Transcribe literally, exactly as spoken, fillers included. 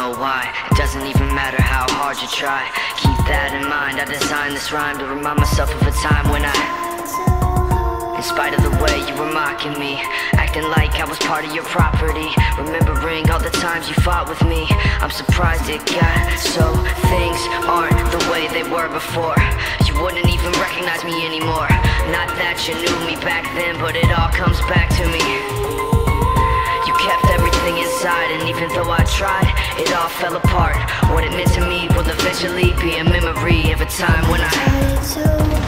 know why. It doesn't even matter how hard you try. Keep that in mind, I designed this rhyme to remind myself of a time when I, in spite of the way you were mocking me, acting like I was part of your property, remembering all the times you fought with me, I'm surprised it got so things aren't the way they were before. You wouldn't even recognize me anymore. Not that you knew me back then, but it all comes back to me. You kept everything inside, and even though I tried, it all fell apart. What it meant to me will eventually be a memory of a time when I